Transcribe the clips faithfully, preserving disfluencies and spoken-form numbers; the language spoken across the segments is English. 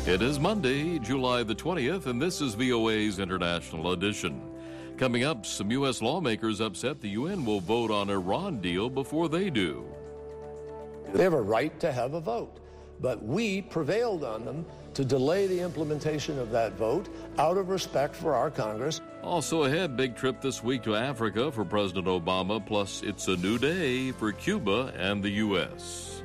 It is Monday, July the twentieth, and this is V O A's International Edition. Coming up, some U S lawmakers upset the U N will vote on Iran deal before they do. They have a right to have a vote, but we prevailed on them to delay the implementation of that vote out of respect for our Congress. Also ahead, big trip this week to Africa for President Obama, plus it's a new day for Cuba and the U S.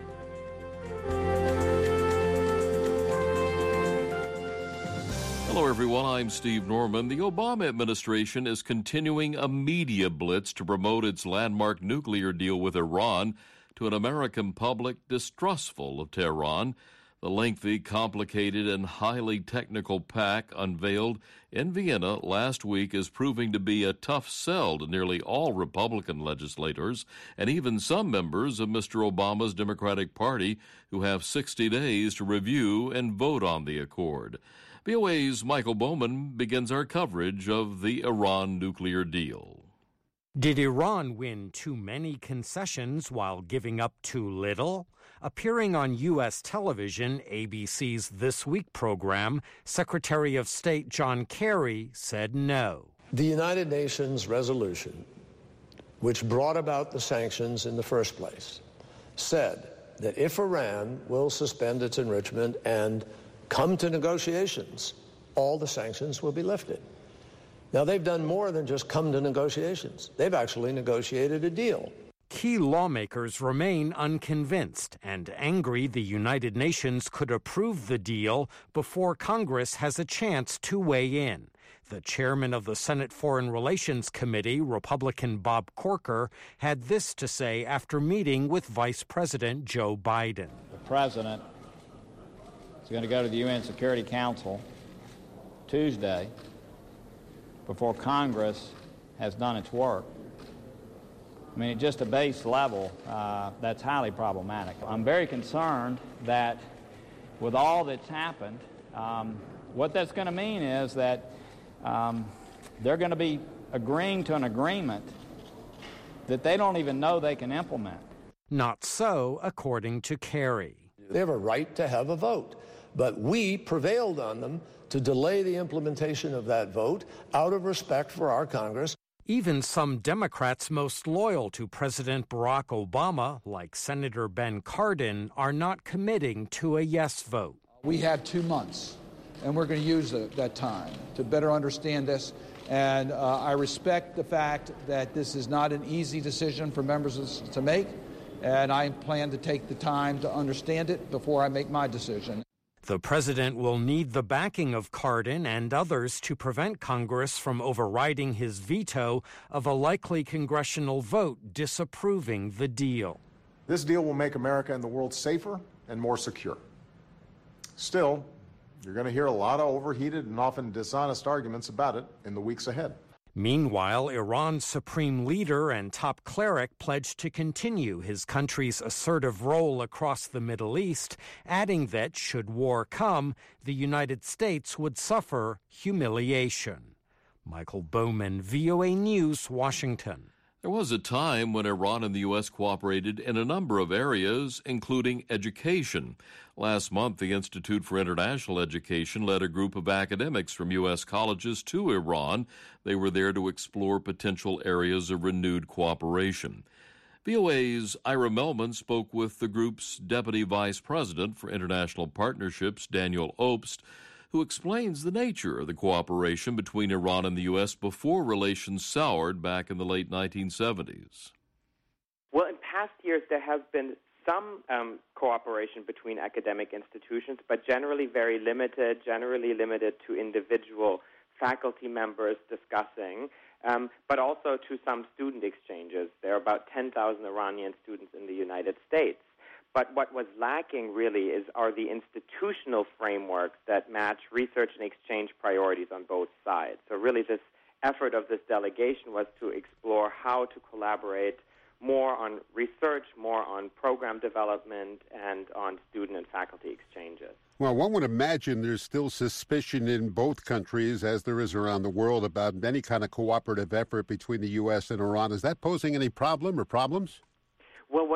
Hello, everyone. I'm Steve Norman. The Obama administration is continuing a media blitz to promote its landmark nuclear deal with Iran to an American public distrustful of Tehran. The lengthy, complicated, and highly technical pact unveiled in Vienna last week is proving to be a tough sell to nearly all Republican legislators and even some members of Mister Obama's Democratic Party who have sixty days to review and vote on the accord. V O A's Michael Bowman begins our coverage of the Iran nuclear deal. Did Iran win too many concessions while giving up too little? Appearing on U S television, A B C's This Week program, Secretary of State John Kerry said no. The United Nations resolution, which brought about the sanctions in the first place, said that if Iran will suspend its enrichment and come to negotiations, all the sanctions will be lifted. Now, they've done more than just come to negotiations. They've actually negotiated a deal. Key lawmakers remain unconvinced and angry the United Nations could approve the deal before Congress has a chance to weigh in. The chairman of the Senate Foreign Relations Committee, Republican Bob Corker, had this to say after meeting with Vice President Joe Biden. The president is going to go to the U N Security Council Tuesday before Congress has done its work. I mean, at just a base level, uh, that's highly problematic. I'm very concerned that with all that's happened, um, what that's going to mean is that um, they're going to be agreeing to an agreement that they don't even know they can implement. Not so, according to Kerry. They have a right to have a vote, but we prevailed on them to delay the implementation of that vote out of respect for our Congress. Even some Democrats most loyal to President Barack Obama, like Senator Ben Cardin, are not committing to a yes vote. We had two months, and we're going to use the, that time to better understand this. And uh, I respect the fact that this is not an easy decision for members to make, and I plan to take the time to understand it before I make my decision. The president will need the backing of Cardin and others to prevent Congress from overriding his veto of a likely congressional vote disapproving the deal. This deal will make America and the world safer and more secure. Still, you're going to hear a lot of overheated and often dishonest arguments about it in the weeks ahead. Meanwhile, Iran's supreme leader and top cleric pledged to continue his country's assertive role across the Middle East, adding that, should war come, the United States would suffer humiliation. Michael Bowman, V O A News, Washington. There was a time when Iran and the U S cooperated in a number of areas, including education. Last month, the Institute for International Education led a group of academics from U S colleges to Iran. They were there to explore potential areas of renewed cooperation. V O A's Ira Melman spoke with the group's Deputy Vice President for International Partnerships, Daniel Obst, who explains the nature of the cooperation between Iran and the U S before relations soured back in the late nineteen seventies. Well, in past years, there has been some um, cooperation between academic institutions, but generally very limited, generally limited to individual faculty members discussing, um, but also to some student exchanges. There are about ten thousand Iranian students in the United States. But what was lacking really is are the institutional frameworks that match research and exchange priorities on both sides. So really this effort of this delegation was to explore how to collaborate more on research, more on program development, and on student and faculty exchanges. Well, one would imagine there's still suspicion in both countries, as there is around the world, about any kind of cooperative effort between the U S and Iran. Is that posing any problem or problems? Well, what we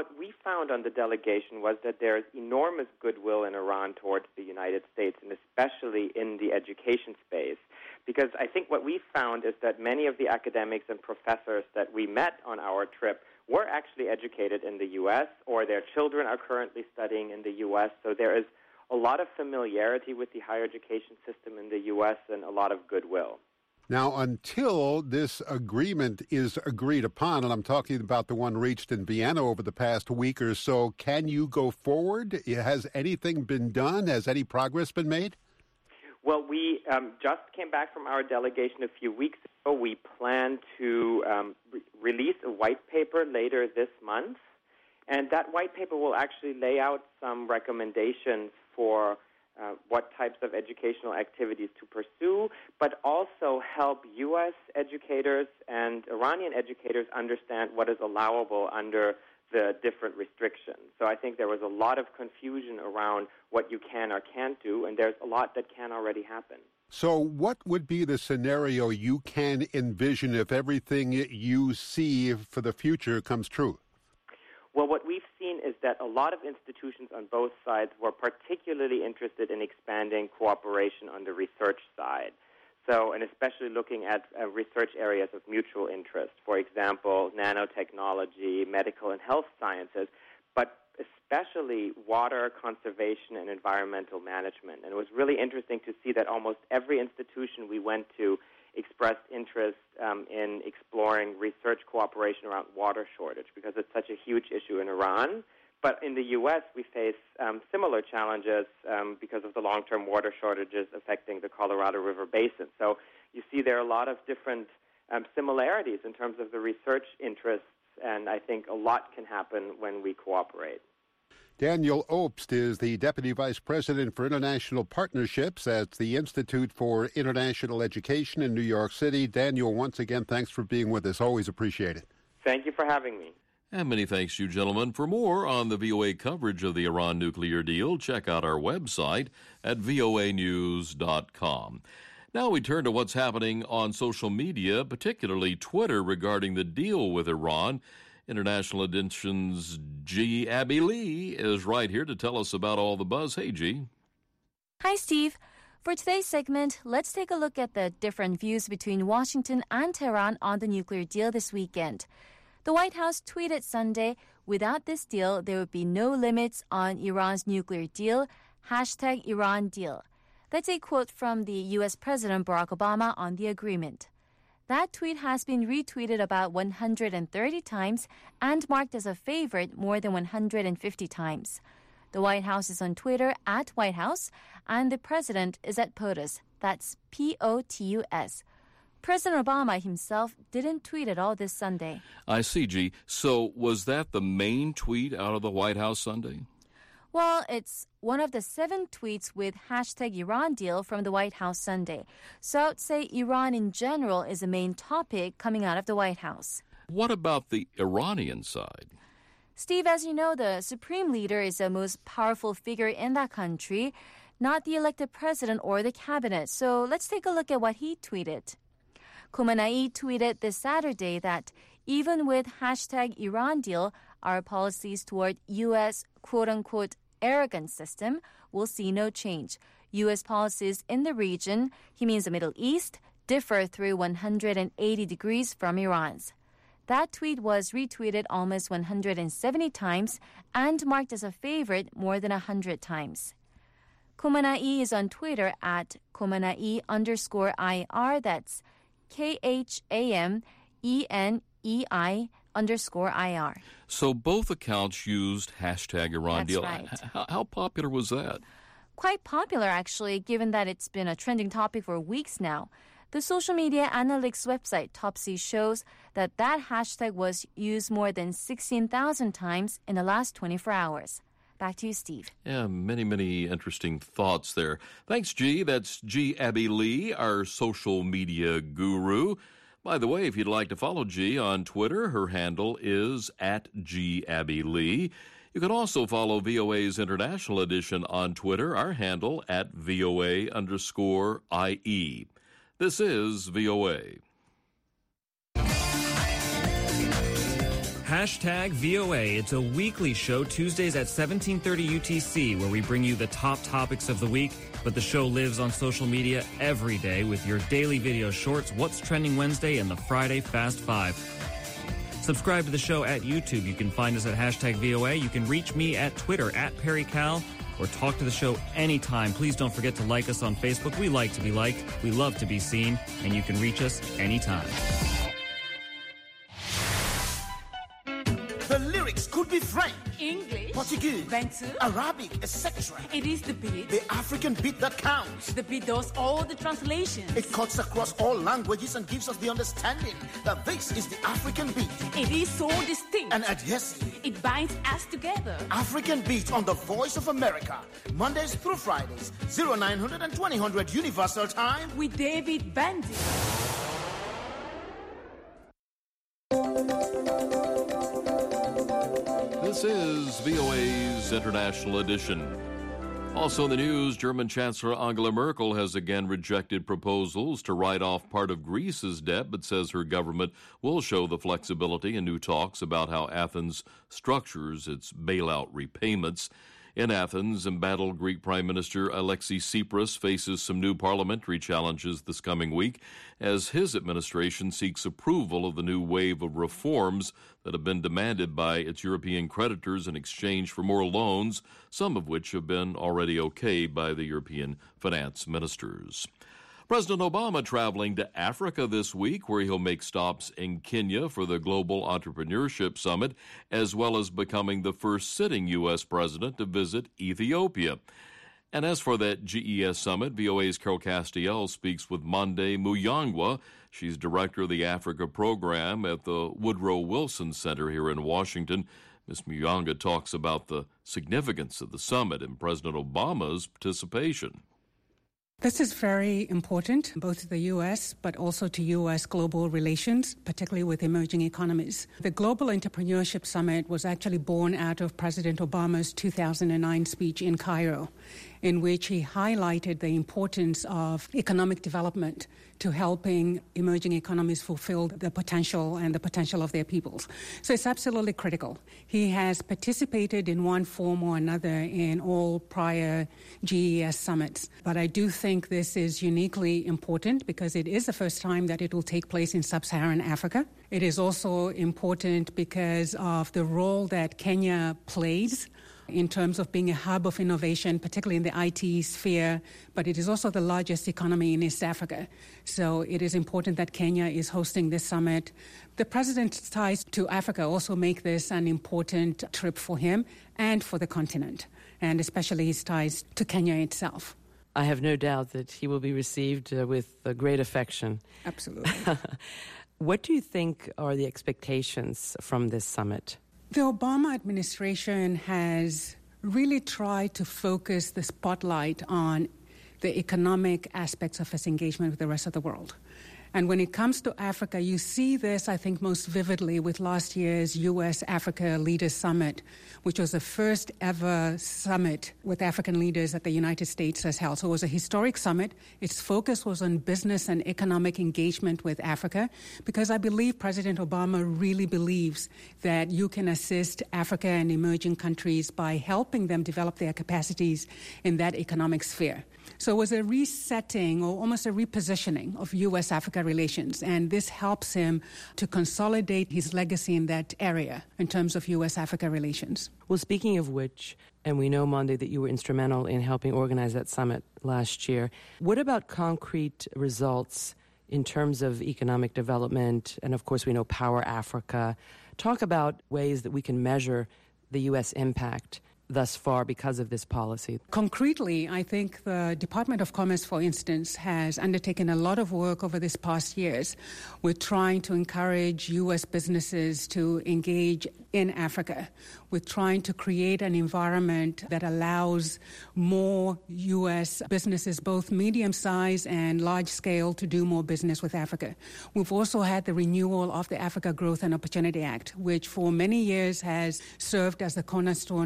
found on the delegation was that there is enormous goodwill in Iran towards the United States, and especially in the education space. Because I think what we found is that many of the academics and professors that we met on our trip were actually educated in the U S, or their children are currently studying in the U S, so there is a lot of familiarity with the higher education system in the U S and a lot of goodwill. Now, until this agreement is agreed upon, and I'm talking about the one reached in Vienna over the past week or so, can you go forward? Has anything been done? Has any progress been made? Well, we um, just came back from our delegation a few weeks ago. We plan to um, re- release a white paper later this month, and that white paper will actually lay out some recommendations for Uh, what types of educational activities to pursue, but also help U S educators and Iranian educators understand what is allowable under the different restrictions. So I think there was a lot of confusion around what you can or can't do, and there's a lot that can already happen. So what would be the scenario you can envision if everything you see for the future comes true? Well, what we've seen is that a lot of institutions on both sides were particularly interested in expanding cooperation on the research side. So, and especially looking at uh, research areas of mutual interest, for example, nanotechnology, medical and health sciences, but especially water conservation and environmental management. And it was really interesting to see that almost every institution we went to expressed interest um, in exploring research cooperation around water shortage because it's such a huge issue in Iran. But in the U S, we face um, similar challenges um, because of the long-term water shortages affecting the Colorado River Basin. So you see there are a lot of different um, similarities in terms of the research interests, and I think a lot can happen when we cooperate. Daniel Obst is the Deputy Vice President for International Partnerships at the Institute for International Education in New York City. Daniel, once again, thanks for being with us. Always appreciate it. Thank you for having me. And many thanks to you, gentlemen. For more on the V O A coverage of the Iran nuclear deal, check out our website at v o a news dot com. Now we turn to what's happening on social media, particularly Twitter, regarding the deal with Iran. International Edition's G. Abby Lee is right here to tell us about all the buzz. Hey, G. Hi, Steve. For today's segment, let's take a look at the different views between Washington and Tehran on the nuclear deal this weekend. The White House tweeted Sunday, without this deal, there would be no limits on Iran's nuclear deal, hashtag Iran deal. That's a quote from the U S President Barack Obama on the agreement. That tweet has been retweeted about one hundred thirty times and marked as a favorite more than one hundred fifty times. The White House is on Twitter at White House, and the president is at POTUS. That's P O T U S. President Obama himself didn't tweet at all this Sunday. I see, G. So was that the main tweet out of the White House Sunday? Well, it's one of the seven tweets with hashtag Iran deal from the White House Sunday. So I would say Iran in general is a main topic coming out of the White House. What about the Iranian side? Steve, as you know, the supreme leader is the most powerful figure in that country, not the elected president or the cabinet. So let's take a look at what he tweeted. Khamenei tweeted this Saturday that even with hashtag Iran deal, our policies toward U S quote-unquote arrogant system will see no change. U S policies in the region, he means the Middle East, differ through one hundred eighty degrees from Iran's. That tweet was retweeted almost one hundred seventy times and marked as a favorite more than one hundred times. Khamenei is on Twitter at Khamenei underscore I R, that's K H A M E N E I underscore I R. So both accounts used hashtag Iran That's deal. right. How, how popular was that? Quite popular, actually, given that it's been a trending topic for weeks now. The social media analytics website Topsy shows that that hashtag was used more than sixteen thousand times in the last twenty-four hours. Back to you, Steve. Yeah, many, many interesting thoughts there. Thanks, G. That's G. Abby Lee, our social media guru. By the way, if you'd like to follow G on Twitter, her handle is at G. Abby Lee. You can also follow V O A's International Edition on Twitter, our handle at V O A underscore I E. This is V O A. Hashtag V O A. It's a weekly show, Tuesdays at seventeen thirty U T C, where we bring you the top topics of the week. But the show lives on social media every day with your daily video shorts, What's Trending Wednesday, and the Friday Fast Five. Subscribe to the show at YouTube. You can find us at hashtag V O A. You can reach me at Twitter, at Perry Cal, or talk to the show anytime. Please don't forget to like us on Facebook. We like to be liked. We love to be seen. And you can reach us anytime. The lyrics could be French, English, Portuguese, Bantu, Arabic, et cetera. It is the beat. The African beat that counts. The beat does all the translations. It cuts across all languages and gives us the understanding that this is the African beat. It is so distinct and adhesive. It binds us together. African beat on the Voice of America, Mondays through Fridays, oh nine hundred and twenty hundred Universal Time with David Bandy. This is V O A's International Edition. Also in the news, German Chancellor Angela Merkel has again rejected proposals to write off part of Greece's debt, but says her government will show the flexibility in new talks about how Athens structures its bailout repayments. In Athens, embattled Greek Prime Minister Alexis Tsipras faces some new parliamentary challenges this coming week as his administration seeks approval of the new wave of reforms that have been demanded by its European creditors in exchange for more loans, some of which have been already okayed by the European finance ministers. President Obama traveling to Africa this week, where he'll make stops in Kenya for the Global Entrepreneurship Summit, as well as becoming the first sitting U S president to visit Ethiopia. And as for that G E S summit, V O A's Carol Castiel speaks with Monde Muyangwa. She's director of the Africa program at the Woodrow Wilson Center here in Washington. Miz Muyangwa talks about the significance of the summit and President Obama's participation. This is very important, both to the U S, but also to U S global relations, particularly with emerging economies. The Global Entrepreneurship Summit was actually born out of President Obama's two thousand nine speech in Cairo, in which he highlighted the importance of economic development to helping emerging economies fulfill the potential and the potential of their peoples. So it's absolutely critical. He has participated in one form or another in all prior G E S summits, but I do think this is uniquely important because it is the first time that it will take place in sub-Saharan Africa. It is also important because of the role that Kenya plays in terms of being a hub of innovation, particularly in the I T sphere, but it is also the largest economy in East Africa. So it is important that Kenya is hosting this summit. The president's ties to Africa also make this an important trip for him and for the continent, and especially his ties to Kenya itself. I have no doubt that he will be received uh, with uh, great affection. Absolutely. What do you think are the expectations from this summit? The Obama administration has really tried to focus the spotlight on the economic aspects of its engagement with the rest of the world. And when it comes to Africa, you see this, I think, most vividly with last year's U S Africa Leaders Summit, which was the first ever summit with African leaders that the United States has held. So it was a historic summit. Its focus was on business and economic engagement with Africa, because I believe President Obama really believes that you can assist Africa and emerging countries by helping them develop their capacities in that economic sphere. So it was a resetting or almost a repositioning of U S Africa relations, and this helps him to consolidate his legacy in that area in terms of U S Africa relations. Well, speaking of which, and we know, Monde, that you were instrumental in helping organize that summit last year, what about concrete results in terms of economic development? And of course, we know Power Africa. Talk about ways that we can measure the U S impact thus far because of this policy. Concretely, I think the Department of Commerce, for instance, has undertaken a lot of work over these past years with trying to encourage U S businesses to engage in Africa, with trying to create an environment that allows more U S businesses, both medium-sized and large-scale, to do more business with Africa. We've also had the renewal of the Africa Growth and Opportunity Act, which for many years has served as the cornerstone of U S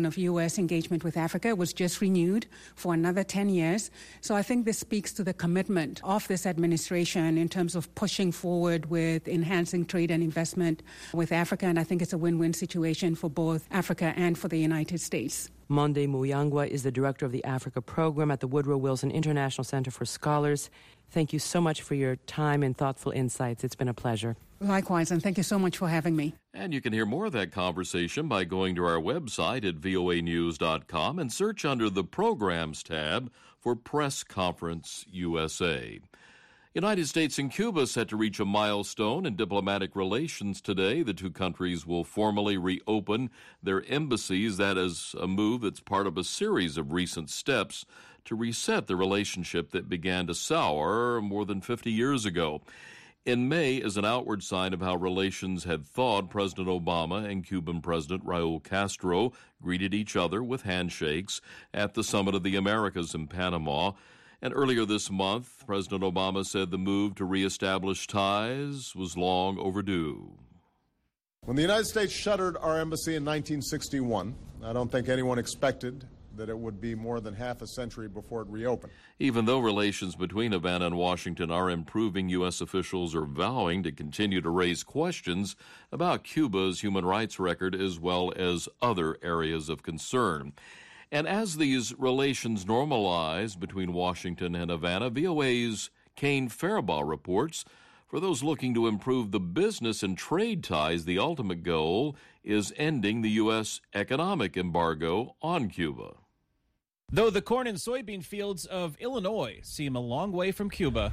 S engagement with Africa was just renewed for another ten years. So I think this speaks to the commitment of this administration in terms of pushing forward with enhancing trade and investment with Africa. And I think it's a win-win situation for both Africa and for the United States. Monde Muyangwa is the director of the Africa program at the Woodrow Wilson International Center for Scholars. Thank you so much for your time and thoughtful insights. It's been a pleasure. Likewise, and thank you so much for having me. And you can hear more of that conversation by going to our website at V O A news dot com and search under the Programs tab for Press Conference U S A. United States and Cuba set to reach a milestone in diplomatic relations today. The two countries will formally reopen their embassies. That is a move that's part of a series of recent steps to reset the relationship that began to sour more than fifty years ago. In May, as an outward sign of how relations had thawed, President Obama and Cuban President Raul Castro greeted each other with handshakes at the Summit of the Americas in Panama. And earlier this month, President Obama said the move to reestablish ties was long overdue. When the United States shuttered our embassy in nineteen sixty-one, I don't think anyone expected that it would be more than half a century before it reopened. Even though relations between Havana and Washington are improving, U S officials are vowing to continue to raise questions about Cuba's human rights record as well as other areas of concern. And as these relations normalize between Washington and Havana, V O A's Kane Fairbaugh reports, for those looking to improve the business and trade ties, the ultimate goal is ending the U S economic embargo on Cuba. Though the corn and soybean fields of Illinois seem a long way from Cuba,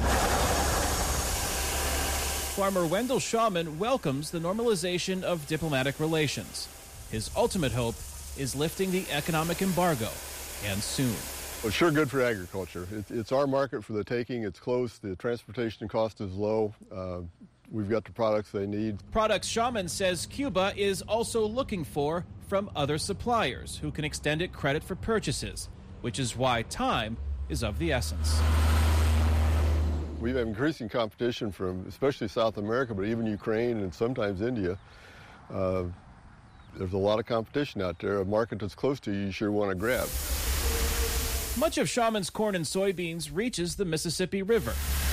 farmer Wendell Shawman welcomes the normalization of diplomatic relations. His ultimate hope is lifting the economic embargo, and soon. Well, sure good for agriculture. It, it's our market for the taking. It's close. The transportation cost is low. Uh, we've got the products they need. Products Shawman says Cuba is also looking for from other suppliers who can extend it credit for purchases, which is why time is of the essence. We have increasing competition from especially South America, but even Ukraine and sometimes India. Uh, there's a lot of competition out there. A market that's close to you, you sure want to grab. Much of Shawman's corn and soybeans reaches the Mississippi River,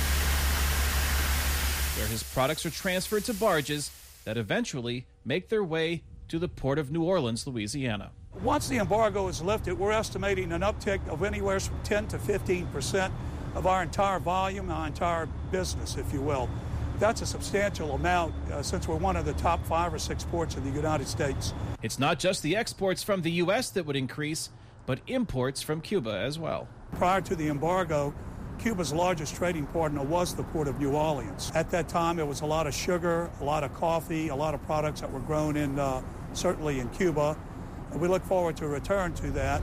where his products are transferred to barges that eventually make their way to the port of New Orleans, Louisiana. Once the embargo is lifted, we're estimating an uptick of anywhere from ten to fifteen percent of our entire volume, our entire business, if you will. That's a substantial amount uh, since we're one of the top five or six ports in the United States. It's not just the exports from the U S that would increase, but imports from Cuba as well. Prior to the embargo, Cuba's largest trading partner was the Port of New Orleans. At that time, there was a lot of sugar, a lot of coffee, a lot of products that were grown in, uh, certainly in Cuba. And we look forward to a return to that.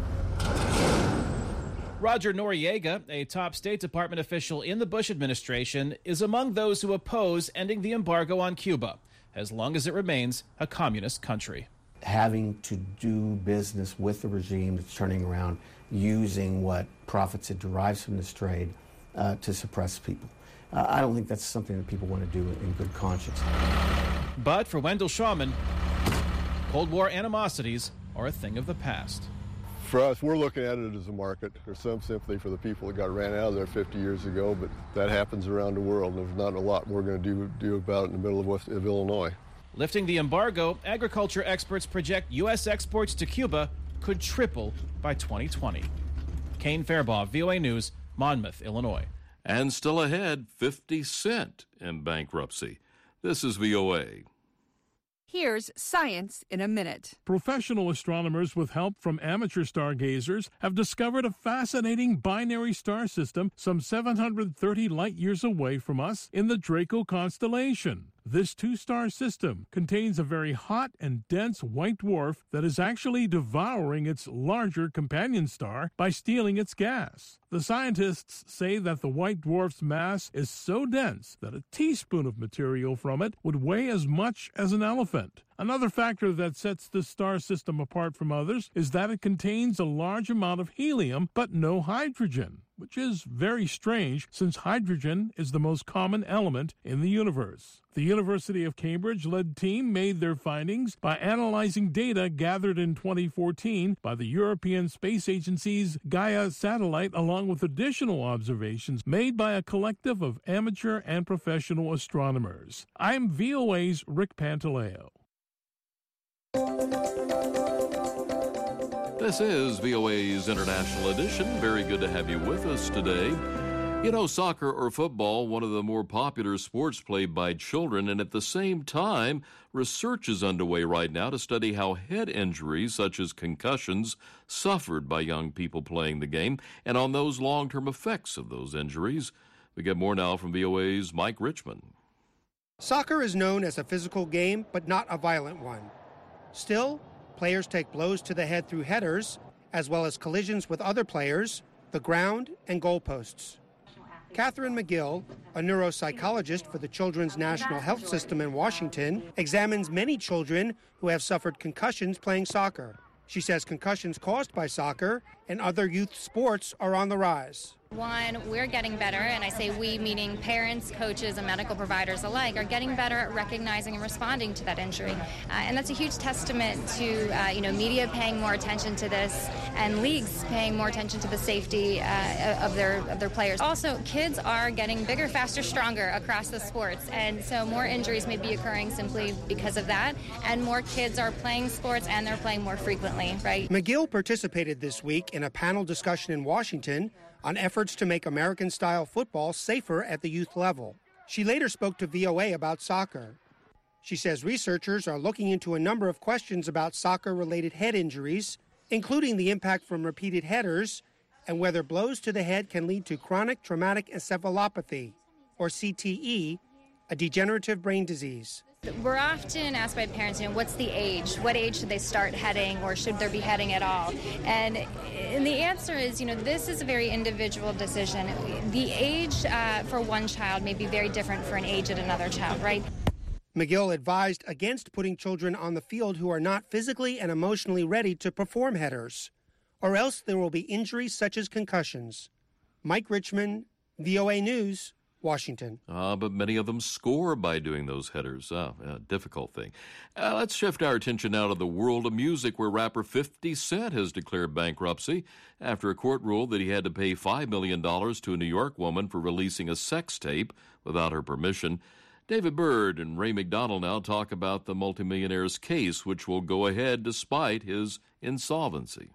Roger Noriega, a top State Department official in the Bush administration, is among those who oppose ending the embargo on Cuba, as long as it remains a communist country. Having to do business with the regime that's turning around, using what profits it derives from this trade uh, to suppress people. Uh, I don't think that's something that people want to do in good conscience. But for Wendell Shawman, Cold War animosities are a thing of the past. For us, we're looking at it as a market. There's some sympathy for the people that got ran out of there fifty years ago, but that happens around the world. There's not a lot we're going to do, do about it in the middle of, West, of Illinois. Lifting the embargo, agriculture experts project U S exports to Cuba could triple by twenty twenty. Kane Fairbaugh, V O A News, Monmouth, Illinois. And still ahead, fifty cent in bankruptcy. This is V O A. Here's Science in a Minute. Professional astronomers with help from amateur stargazers have discovered a fascinating binary star system some seven hundred thirty light-years away from us in the Draco constellation. This two-star system contains a very hot and dense white dwarf that is actually devouring its larger companion star by stealing its gas. The scientists say that the white dwarf's mass is so dense that a teaspoon of material from it would weigh as much as an elephant. Another factor that sets this star system apart from others is that it contains a large amount of helium but no hydrogen, which is very strange since hydrogen is the most common element in the universe. The University of Cambridge-led team made their findings by analyzing data gathered in twenty fourteen by the European Space Agency's Gaia satellite, along with additional observations made by a collective of amateur and professional astronomers. I'm V O A's Rick Pantaleo. This is V O A's International Edition. Very good to have you with us today. You know, soccer or football, one of the more popular sports played by children, and at the same time, research is underway right now to study how head injuries, such as concussions, suffered by young people playing the game, and on those long-term effects of those injuries. We get more now from V O A's Mike Richmond. Soccer is known as a physical game, but not a violent one. Still, players take blows to the head through headers, as well as collisions with other players, the ground, and goalposts. Catherine McGill, a neuropsychologist for the Children's National Health System in Washington, examines many children who have suffered concussions playing soccer. She says concussions caused by soccer and other youth sports are on the rise. One, we're getting better, and I say we meaning parents, coaches, and medical providers alike, are getting better at recognizing and responding to that injury. Uh, and that's a huge testament to, uh, you know, media paying more attention to this and leagues paying more attention to the safety uh, of their of their players. Also, kids are getting bigger, faster, stronger across the sports, and so more injuries may be occurring simply because of that, and more kids are playing sports and they're playing more frequently, right? McGill participated this week in a panel discussion in Washington on efforts to make American-style football safer at the youth level. She later spoke to V O A about soccer. She says researchers are looking into a number of questions about soccer-related head injuries, including the impact from repeated headers and whether blows to the head can lead to chronic traumatic encephalopathy, or C T E, a degenerative brain disease. We're often asked by parents, you know, what's the age? What age should they start heading, or should there be heading at all? And, and the answer is, you know, this is a very individual decision. The age uh, for one child may be very different for an age at another child, right? McGill advised against putting children on the field who are not physically and emotionally ready to perform headers, or else there will be injuries such as concussions. Mike Richmond, V O A News, Washington. Uh, but many of them score by doing those headers. Uh, a difficult thing. Uh, let's shift our attention now to the world of music, where rapper fifty Cent has declared bankruptcy after a court ruled that he had to pay five million dollars to a New York woman for releasing a sex tape without her permission. David Byrd and Ray McDonald now talk about the multimillionaire's case, which will go ahead despite his insolvency.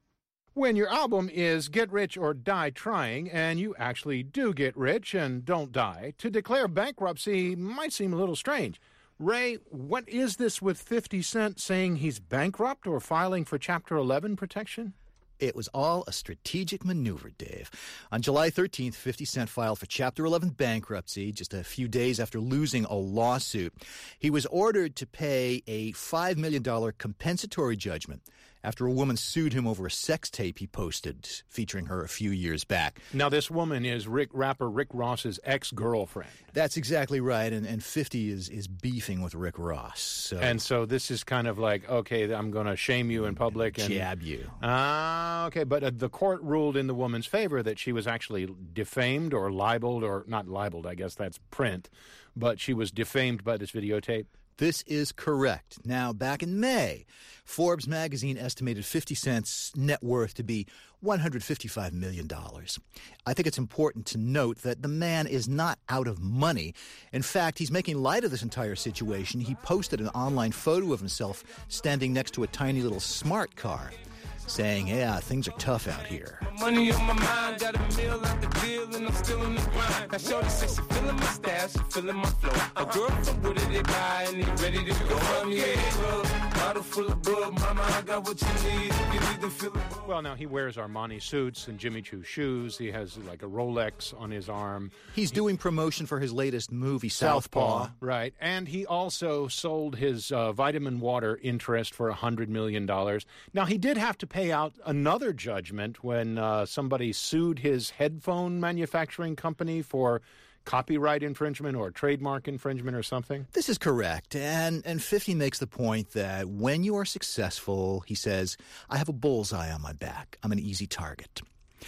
When your album is Get Rich or Die Trying, and you actually do get rich and don't die, to declare bankruptcy might seem a little strange. Ray, what is this with fifty Cent saying he's bankrupt or filing for Chapter eleven protection? It was all a strategic maneuver, Dave. On July thirteenth, fifty Cent filed for Chapter eleven bankruptcy just a few days after losing a lawsuit. He was ordered to pay a five million dollars compensatory judgment after a woman sued him over a sex tape he posted featuring her a few years back. Now, this woman is Rick rapper Rick Ross's ex-girlfriend. That's exactly right, and, and fifty is, is beefing with Rick Ross. So. And so this is kind of like, okay, I'm going to shame you in public. And jab you. Ah, uh, okay, but uh, the court ruled in the woman's favor that she was actually defamed or libeled, or not libeled, I guess that's print, but she was defamed by this videotape. This is correct. Now, back in May, Forbes magazine estimated fifty Cent's net worth to be one hundred fifty-five million dollars. I think it's important to note that the man is not out of money. In fact, he's making light of this entire situation. He posted an online photo of himself standing next to a tiny little smart car, saying, yeah, things are tough out here. Money on my mind, got a meal out the deal, and I'm still in the grind. Now shorty says she feeling my style, she feeling my flow. A girl from Wooded, they buy, and they ready to go. I'm yeah, bottle full of bug, mama, I got what you need. You need to feel it. Well, now he wears Armani suits and Jimmy Choo shoes. He has like a Rolex on his arm. He's he, doing promotion for his latest movie, Southpaw. Southpaw. Right, and he also sold his uh, vitamin water interest for one hundred million dollars. Now, he did have to pay out another judgment when uh, somebody sued his headphone manufacturing company for copyright infringement or trademark infringement or something? This is correct. And, and fifty makes the point that when you are successful, he says, I have a bullseye on my back. I'm an easy target.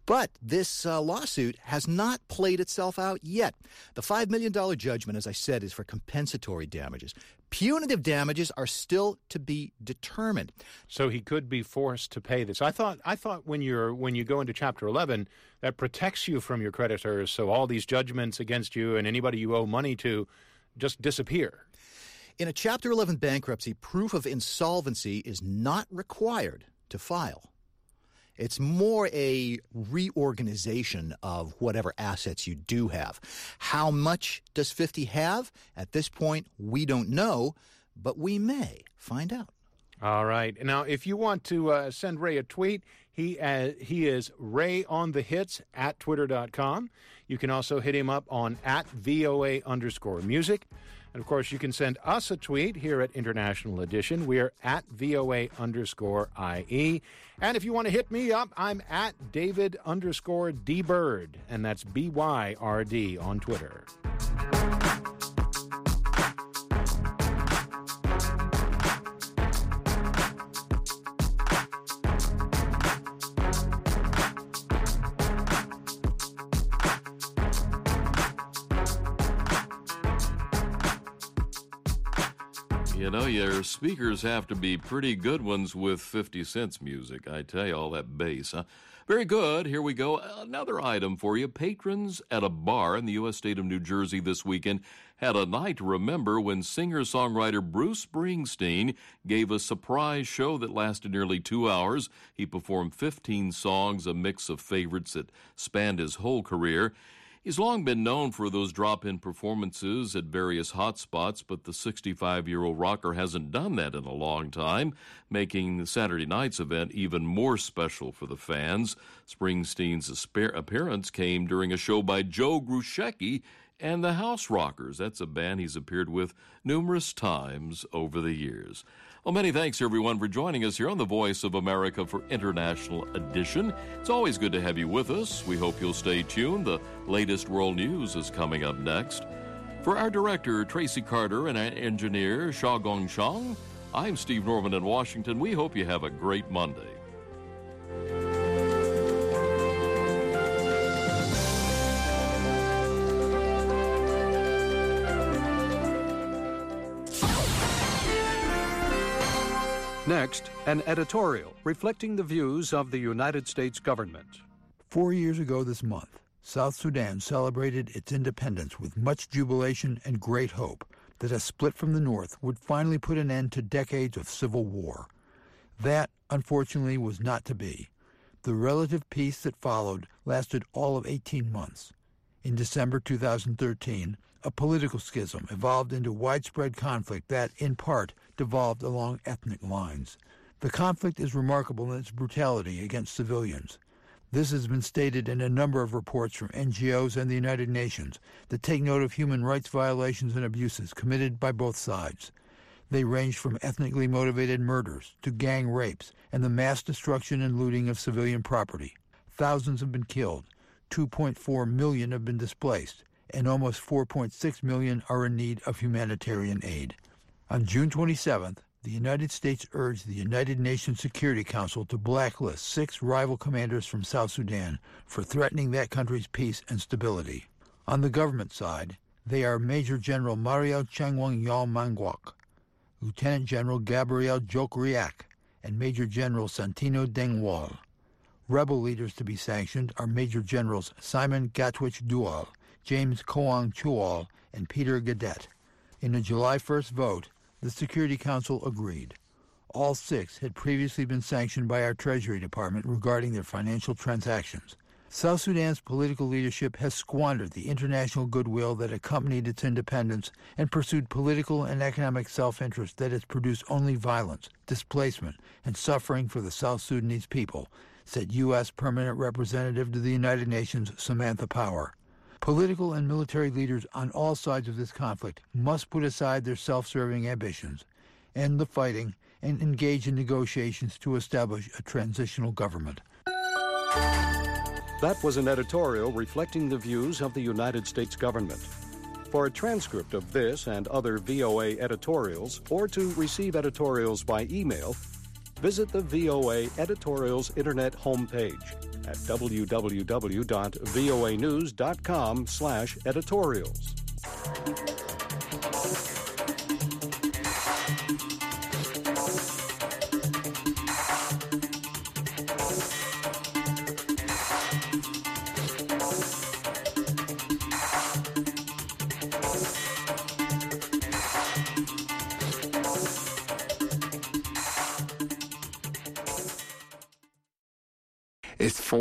But this uh, lawsuit has not played itself out yet. The five million dollars judgment, as I said, is for compensatory damages. Punitive damages are still to be determined. So he could be forced to pay this. I thought I thought when you're when you go into Chapter eleven, that protects you from your creditors, so all these judgments against you and anybody you owe money to just disappear. In a Chapter eleven bankruptcy, proof of insolvency is not required to file. It's more a reorganization of whatever assets you do have. How much does fifty have? At this point, we don't know, but we may find out. All right. Now, if you want to uh, send Ray a tweet, he uh, he is Ray on the Hits at twitter dot com. You can also hit him up on at VOA underscore music. And, of course, you can send us a tweet here at International Edition. We are at VOA underscore IE. And if you want to hit me up, I'm at David underscore D-Bird, and that's B Y R D on Twitter. You know, your speakers have to be pretty good ones with fifty cents music. I tell you, all that bass, huh? Very good. Here we go. Another item for you. Patrons at a bar in the U S state of New Jersey this weekend had a night to remember when singer-songwriter Bruce Springsteen gave a surprise show that lasted nearly two hours. He performed fifteen songs, a mix of favorites that spanned his whole career. He's long been known for those drop-in performances at various hotspots, but the sixty-five-year-old rocker hasn't done that in a long time, making the Saturday night's event even more special for the fans. Springsteen's appearance came during a show by Joe Grushecky and the House Rockers. That's a band he's appeared with numerous times over the years. Well, many thanks, everyone, for joining us here on the Voice of America for International Edition. It's always good to have you with us. We hope you'll stay tuned. The latest world news is coming up next. For our director, Tracy Carter, and our engineer, Xiaogong Shang, I'm Steve Norman in Washington. We hope you have a great Monday. Next, an editorial reflecting the views of the United States government. Four years ago this month, South Sudan celebrated its independence with much jubilation and great hope that a split from the North would finally put an end to decades of civil war. That, unfortunately, was not to be. The relative peace that followed lasted all of eighteen months. In December two thousand thirteen, a political schism evolved into widespread conflict that, in part, devolved along ethnic lines. The conflict is remarkable in its brutality against civilians. This has been stated in a number of reports from N G Os and the United Nations that take note of human rights violations and abuses committed by both sides. They range from ethnically motivated murders to gang rapes and the mass destruction and looting of civilian property. Thousands have been killed, two point four million have been displaced, and almost four point six million are in need of humanitarian aid. On June twenty-seventh, the United States urged the United Nations Security Council to blacklist six rival commanders from South Sudan for threatening that country's peace and stability. On the government side, they are Major General Mario Changwon Yao Mangwak, Lieutenant General Gabriel Jokriak, and Major General Santino Dengwal. Rebel leaders to be sanctioned are Major Generals Simon Gatwich Dual, James Koang Chual, and Peter Gadet. In a July first vote, the Security Council agreed. All six had previously been sanctioned by our Treasury Department regarding their financial transactions. South Sudan's political leadership has squandered the international goodwill that accompanied its independence and pursued political and economic self-interest that has produced only violence, displacement, and suffering for the South Sudanese people, said U S Permanent Representative to the United Nations Samantha Power. Political and military leaders on all sides of this conflict must put aside their self-serving ambitions, end the fighting, and engage in negotiations to establish a transitional government. That was an editorial reflecting the views of the United States government. For a transcript of this and other V O A editorials, or to receive editorials by email, visit the V O A Editorials Internet homepage at w w w dot voa news dot com slash editorials. It's